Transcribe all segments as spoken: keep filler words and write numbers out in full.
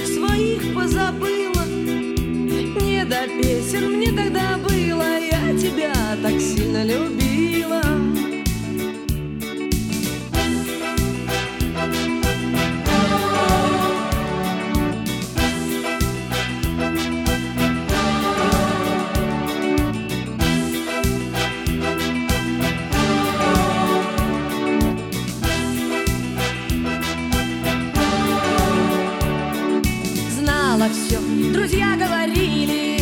всех своих позабыла. Не до песен мне тогда было, я тебя так сильно любила. Все, друзья говорили,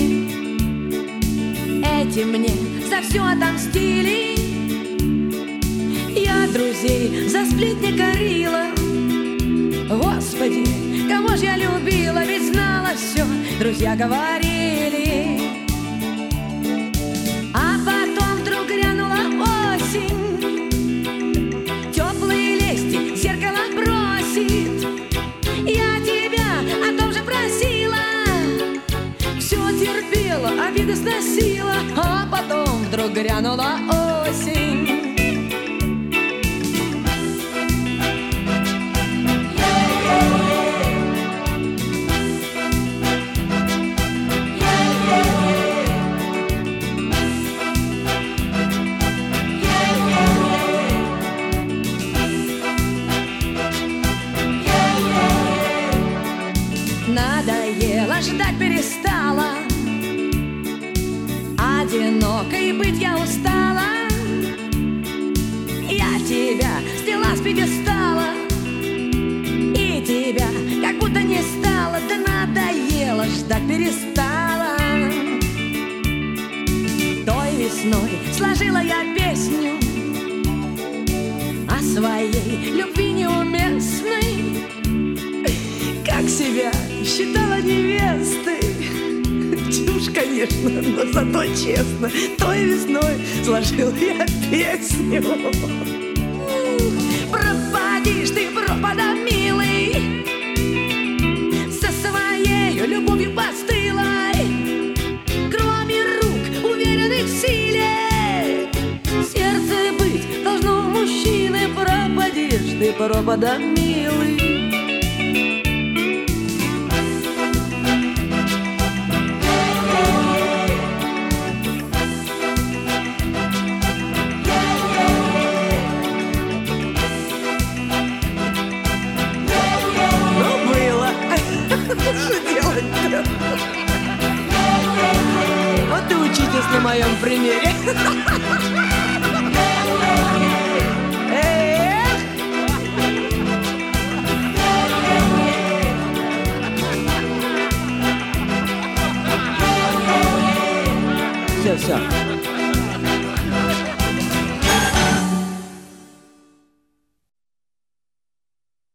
эти мне за все отомстили. Я друзей за сплетни корила. Господи, кого ж я любила, ведь знала все, друзья говорили. А потом вдруг грянула осень, теплые лести зеркало бросит. Я тебя о том же просила, все терпела, обиды сносила, а потом вдруг грянула осень. Надоело, ждать перестала, одинокой быть я устала. Я тебя сняла с пьедестала, и тебя как будто не стало. Да надоело, ждать перестала. Той весной сложила я песню о своей любви неуместной. Как себя считала невестой. Чушь, конечно, но зато честно. Той весной сложил я песню. Пропадишь ты пропадом, милый, со своей любовью постылой. Кроме рук, уверенных в силе, сердце быть должно у мужчины. Пропадишь ты пропадом, милый. Вот и учитесь на моем примере. Все, все.